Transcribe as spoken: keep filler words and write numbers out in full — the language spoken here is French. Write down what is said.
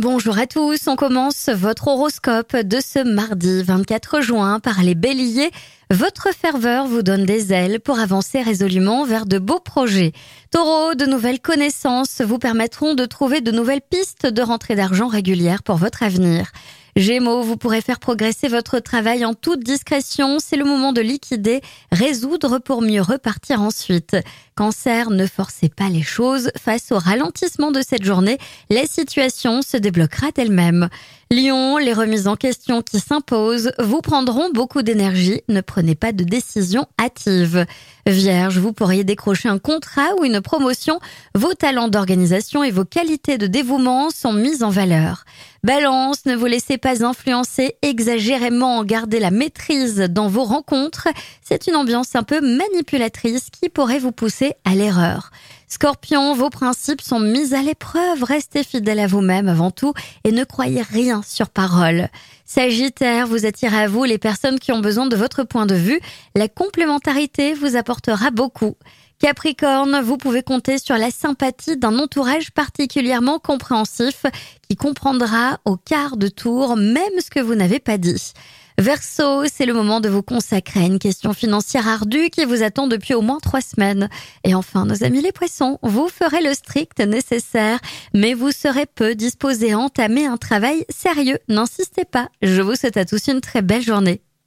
Bonjour à tous, on commence votre horoscope de ce mardi vingt-quatre juin par les béliers. Votre ferveur vous donne des ailes pour avancer résolument vers de beaux projets. Taureau, de nouvelles connaissances vous permettront de trouver de nouvelles pistes de rentrée d'argent régulière pour votre avenir. Gémeaux, vous pourrez faire progresser votre travail en toute discrétion. C'est le moment de liquider, résoudre pour mieux repartir ensuite. Cancer, ne forcez pas les choses. Face au ralentissement de cette journée, la situation se débloquera d'elle-même. Lion, les remises en question qui s'imposent vous prendront beaucoup d'énergie. Ne prenez pas de décision hâtive. Vierge, vous pourriez décrocher un contrat ou une promotion. Vos talents d'organisation et vos qualités de dévouement sont mis en valeur. Balance, ne vous laissez pas influencer exagérément, gardez la maîtrise dans vos rencontres. C'est une ambiance un peu manipulatrice qui pourrait vous pousser à l'erreur. Scorpion, vos principes sont mis à l'épreuve, restez fidèle à vous-même avant tout et ne croyez rien sur parole. Sagittaire, vous attirez à vous les personnes qui ont besoin de votre point de vue. La complémentarité vous apportera beaucoup. Capricorne, vous pouvez compter sur la sympathie d'un entourage particulièrement compréhensif qui comprendra au quart de tour même ce que vous n'avez pas dit. Verseau, c'est le moment de vous consacrer à une question financière ardue qui vous attend depuis au moins trois semaines. Et enfin, nos amis les poissons, vous ferez le strict nécessaire, mais vous serez peu disposés à entamer un travail sérieux. N'insistez pas. Je vous souhaite à tous une très belle journée.